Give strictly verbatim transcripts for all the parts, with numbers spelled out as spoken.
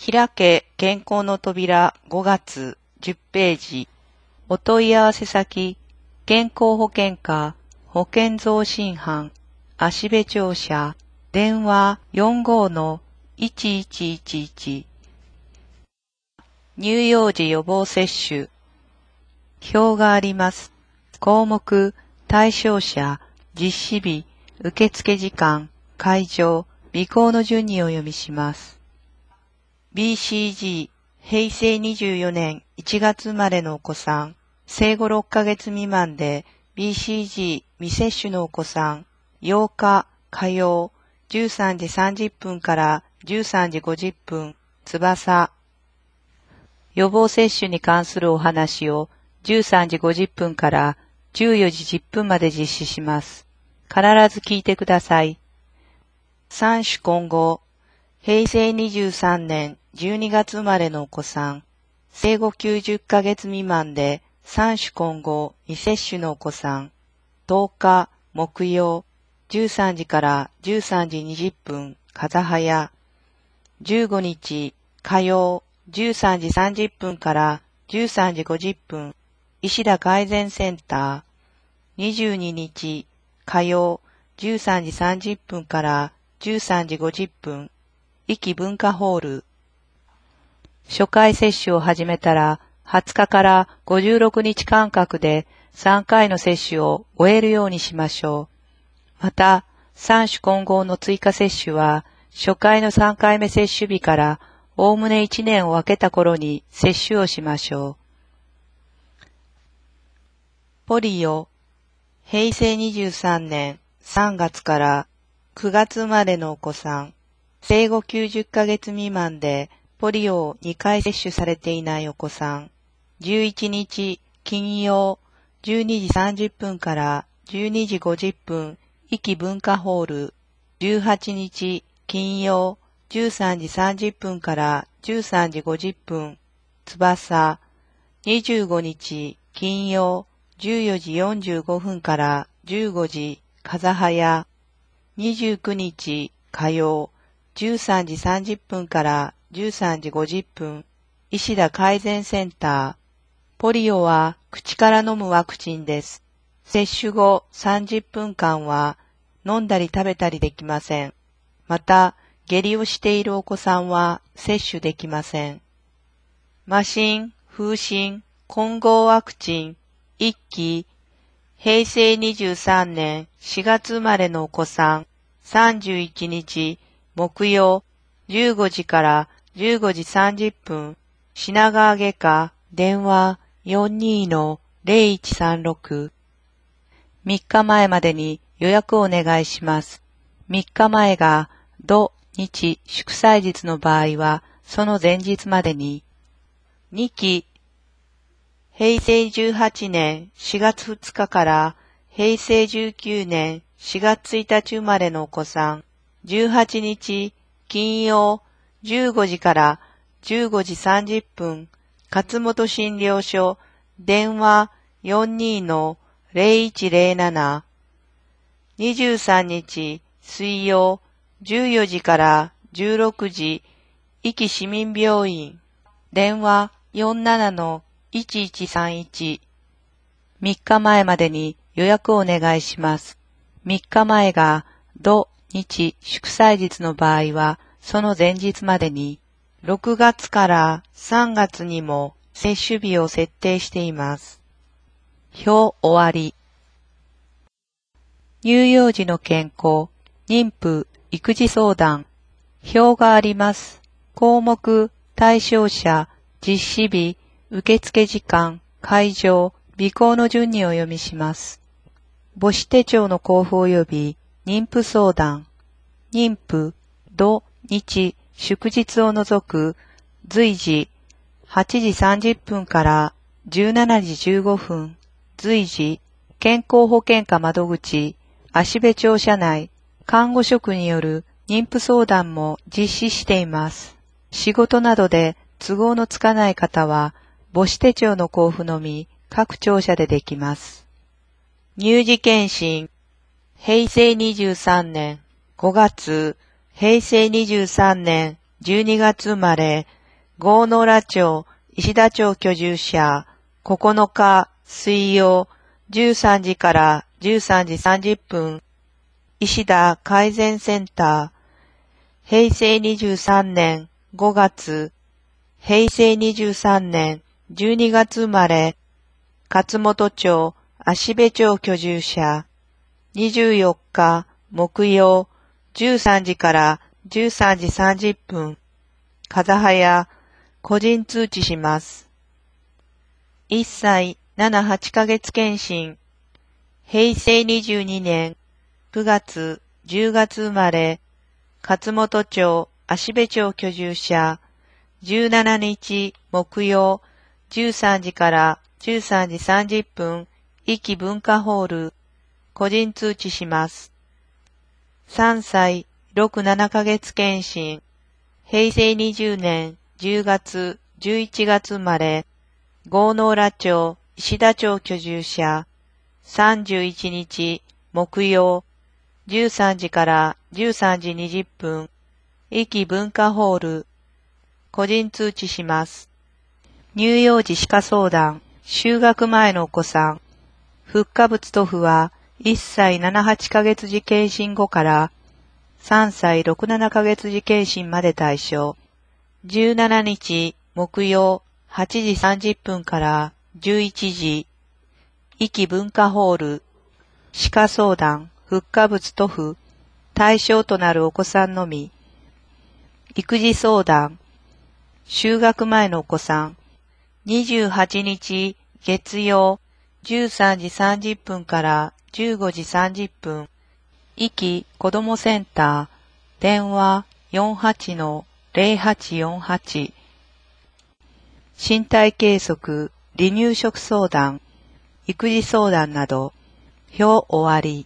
開け健康の扉ごがつじゅっページ。お問い合わせ先、健康保険課、保険増進班、芦部庁舎、電話 よんごーいちいちいちいち。乳幼児予防接種。表があります。項目、対象者、実施日、受付時間、会場、備考の順にお読みします。ビーシージー、へいせいにじゅうよねんいちがつ生まれのお子さん、生後ろっかげつ未満で ビーシージー 未接種のお子さん、ようか火曜、じゅうさんじさんじゅっぷんからじゅうさんじごじゅっぷん、翼。予防接種に関するお話をじゅうさんじごじゅっぷんからじゅうよじじゅっぷんまで実施します。必ず聞いてください。三種混合。へいせいにじゅうさんねんじゅうにがつ生まれのお子さん、生後きゅうじゅっかげつ未満で三種混合未接種のお子さん、とおか木曜、じゅうさんじからじゅうさんじにじゅっぷん、風早、じゅうごにち火曜、じゅうさんじさんじゅっぷんからじゅうさんじごじゅっぷん、石田改善センター、にじゅうににち火曜、じゅうさんじさんじゅっぷんからじゅうさんじごじゅっぷん、壱岐文化ホール。初回接種を始めたらはつかからごじゅうろくにち間隔でさんかいの接種を終えるようにしましょう。また、三種混合の追加接種は初回のさんかいめ接種日からおおむねいちねんを空けた頃に接種をしましょう。ポリオ。へいせいにじゅうさんねんさんがつからくがつ生まれのお子さん、生後きゅうじゅっかげつ未満でポリオをにかい接種されていないお子さん、じゅういちにち金曜じゅうにじさんじゅっぷんからじゅうにじごじゅっぷん、壱岐文化ホール、じゅうはちにち金曜じゅうさんじさんじゅっぷんからじゅうさんじごじゅっぷん、翼、にじゅうごにち金曜じゅうよじよんじゅうごふんからじゅうごじ、風早、にじゅうくにち火曜、じゅうさんじさんじゅっぷんからじゅうさんじごじゅっぷん、石田改善センター。ポリオは口から飲むワクチンです。接種後さんじゅっぷんかんは飲んだり食べたりできません。また、下痢をしているお子さんは接種できません。麻疹、風疹、混合ワクチン、いっき、へいせいにじゅうさんねんしがつ生まれのお子さん、さんじゅういちにち木曜、じゅうごじからじゅうごじさんじゅっぷん、品川外科、電話 よんにーのぜろいちさんろく。みっかまえまでに予約をお願いします。みっかまえが土、日、祝祭日の場合は、その前日までに。にき、へいせいじゅうはちねんしがつふつかからへいせいじゅうきゅうねんしがつついたち生まれのお子さん、じゅうはちにち金曜じゅうごじからじゅうごじさんじゅっぷん、勝本診療所、電話 よんにーのぜろいちぜろなな。にじゅうさんにち水曜じゅうよじからじゅうろくじ、壱岐市民病院、電話 よんじゅうななのいちいちさんいち。みっかまえまでに予約をお願いします。みっかまえが土、日、祝祭日の場合は、その前日までに。ろくがつからさんがつにも接種日を設定しています。表終わり。乳幼児の健康、妊婦、育児相談。表があります。項目、対象者、実施日、受付時間、会場、備考の順にお読みします。母子手帳の交付及び妊婦相談。妊婦、土、日、祝日を除く随時はちじさんじゅっぷんからじゅうしちじじゅうごふん、随時健康保険課窓口、芦部庁舎内、看護職による妊婦相談も実施しています。仕事などで都合のつかない方は母子手帳の交付のみ各庁舎でできます。乳児健診。へいせいにじゅうさんねんごがつ、へいせいにじゅうさんねんじゅうにがつ生まれ、郷野良町、石田町居住者、ここのか水曜、じゅうさんじからじゅうさんじさんじゅっぷん、石田改善センター、へいせいにじゅうさんねんごがつ、へいせいにじゅうさんねんじゅうにがつ生まれ、勝本町、芦部町居住者、にじゅうよっか木曜、じゅうさんじからじゅうさんじさんじゅっぷん、風早、個人通知します。いっさいなな、はちかげつ検診、へいせいにじゅうにねんくがつ、じゅうがつ生まれ、勝本町、芦部町居住者、じゅうしちにち木曜、じゅうさんじからじゅうさんじさんじゅっぷん、壱岐文化ホール、個人通知します。さんさいろく、ななかげつ検診、へいせいにじゅうねんじゅうがつ、じゅういちがつ生まれ、郷野良町、石田町居住者、さんじゅういちにち木曜、じゅうさんじからじゅうさんじにじゅっぷん、壱岐文化ホール、個人通知します。乳幼児歯科相談、就学前のお子さん、復化物塗布はいっさいなな、はちかげつ時検診後からさんさいろく、ななかげつ時検診まで対象。じゅうしちにち木曜はちじさんじゅっぷんからじゅういちじ、壱岐文化ホール、歯科相談、復化物塗布、対象となるお子さんのみ。育児相談、就学前のお子さん、にじゅうはちにち月曜じゅうさんじさんじゅっぷんからじゅうごじさんじゅっぷん、壱岐子どもセンター、電話 よんはちのゼロはちよんはち、身体計測、離乳食相談、育児相談など、表終わり。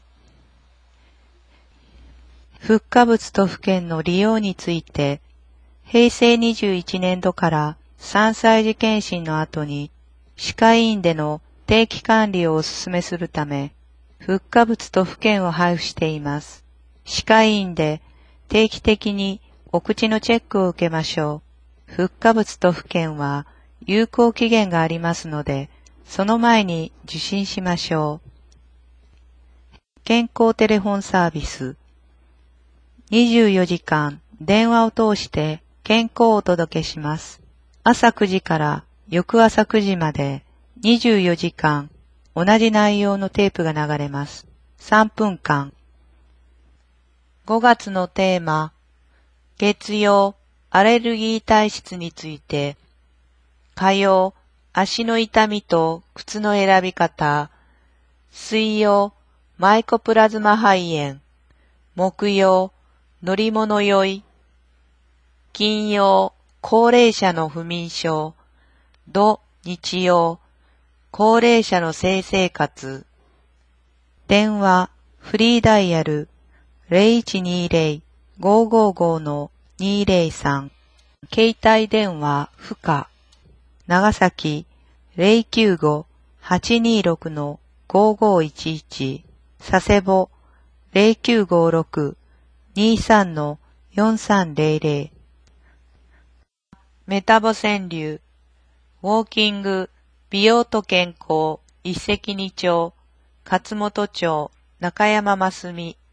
復化物都府県の利用について、へいせいにじゅういちねんどからさんさい児検診の後に、歯科医院での定期管理をお勧めするため、復化物都府県を配布しています。歯科医院で定期的にお口のチェックを受けましょう。復化物都府県は有効期限がありますので、その前に受診しましょう。健康テレフォンサービス。にじゅうよじかん電話を通して健康をお届けします。朝くじから翌朝くじまでにじゅうよじかん同じ内容のテープが流れます。さんぷんかん。ごがつのテーマ、月曜アレルギー体質について、火曜足の痛みと靴の選び方、水曜マイコプラズマ肺炎、木曜乗り物酔い、金曜高齢者の不眠症、土日曜高齢者の性生活。電話フリーダイヤル ゼロいちにゼロ ごーごーごー のにゼロさん、携帯電話不可、長崎 ゼロきゅうご はちにろく のごーごーいちいち、佐世保 ゼロきゅうごろく にさん のよんさんゼロゼロ。メタボ川柳、ウォーキング、美容と健康、一石二鳥、勝本町、中山真澄。